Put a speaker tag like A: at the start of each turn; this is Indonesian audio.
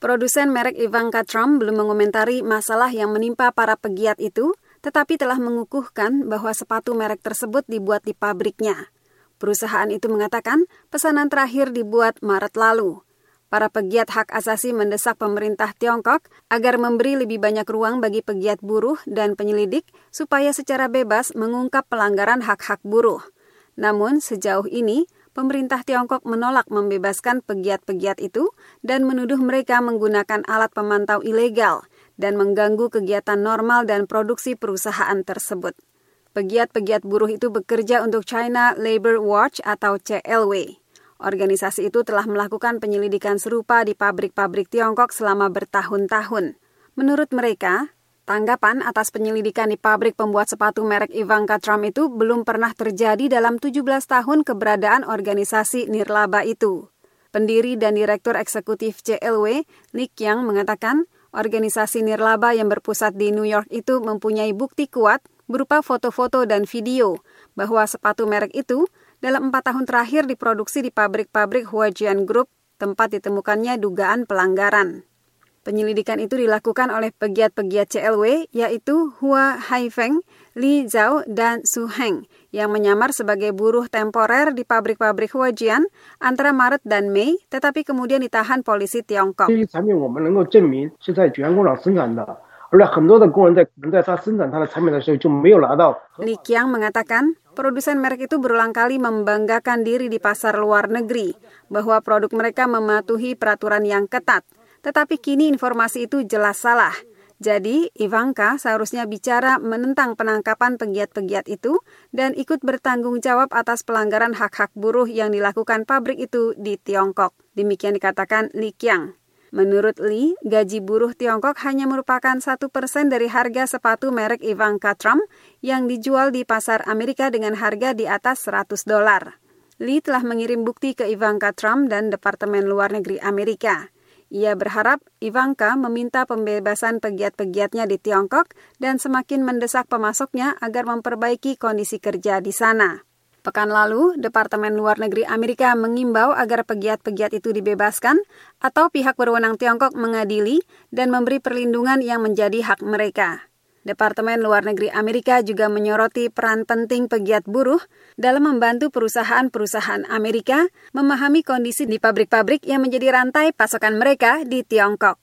A: Produsen merek Ivanka Trump belum mengomentari masalah yang menimpa para pegiat itu, tetapi telah mengukuhkan bahwa sepatu merek tersebut dibuat di pabriknya. Perusahaan itu mengatakan pesanan terakhir dibuat Maret lalu. Para pegiat hak asasi mendesak pemerintah Tiongkok agar memberi lebih banyak ruang bagi pegiat buruh dan penyelidik supaya secara bebas mengungkap pelanggaran hak-hak buruh. Namun sejauh ini, pemerintah Tiongkok menolak membebaskan pegiat-pegiat itu dan menuduh mereka menggunakan alat pemantau ilegal dan mengganggu kegiatan normal dan produksi perusahaan tersebut. Pegiat-pegiat buruh itu bekerja untuk China Labor Watch atau CLW. Organisasi itu telah melakukan penyelidikan serupa di pabrik-pabrik Tiongkok selama bertahun-tahun. Menurut mereka, tanggapan atas penyelidikan di pabrik pembuat sepatu merek Ivanka Trump itu belum pernah terjadi dalam 17 tahun keberadaan organisasi nirlaba itu. Pendiri dan Direktur Eksekutif CLW, Li Qiang, mengatakan organisasi nirlaba yang berpusat di New York itu mempunyai bukti kuat berupa foto-foto dan video bahwa sepatu merek itu dalam 4 tahun terakhir diproduksi di pabrik-pabrik Huajian Group, tempat ditemukannya dugaan pelanggaran. Penyelidikan itu dilakukan oleh pegiat-pegiat CLW, yaitu Hua Haifeng, Li Zhao, dan Su Heng, yang menyamar sebagai buruh temporer di pabrik-pabrik Huajian antara Maret dan Mei, tetapi kemudian ditahan polisi Tiongkok. Li Qiang mengatakan, produsen merek itu berulang kali membanggakan diri di pasar luar negeri, bahwa produk mereka mematuhi peraturan yang ketat. Tetapi kini informasi itu jelas salah. Jadi, Ivanka seharusnya bicara menentang penangkapan pegiat-pegiat itu dan ikut bertanggung jawab atas pelanggaran hak-hak buruh yang dilakukan pabrik itu di Tiongkok. Demikian dikatakan Li Qiang. Menurut Li, gaji buruh Tiongkok hanya merupakan 1% dari harga sepatu merek Ivanka Trump yang dijual di pasar Amerika dengan harga di atas $100. Li telah mengirim bukti ke Ivanka Trump dan Departemen Luar Negeri Amerika. Ia berharap Ivanka meminta pembebasan pegiat-pegiatnya di Tiongkok dan semakin mendesak pemasoknya agar memperbaiki kondisi kerja di sana. Pekan lalu, Departemen Luar Negeri Amerika mengimbau agar pegiat-pegiat itu dibebaskan atau pihak berwenang Tiongkok mengadili dan memberi perlindungan yang menjadi hak mereka. Departemen Luar Negeri Amerika juga menyoroti peran penting pegiat buruh dalam membantu perusahaan-perusahaan Amerika memahami kondisi di pabrik-pabrik yang menjadi rantai pasokan mereka di Tiongkok.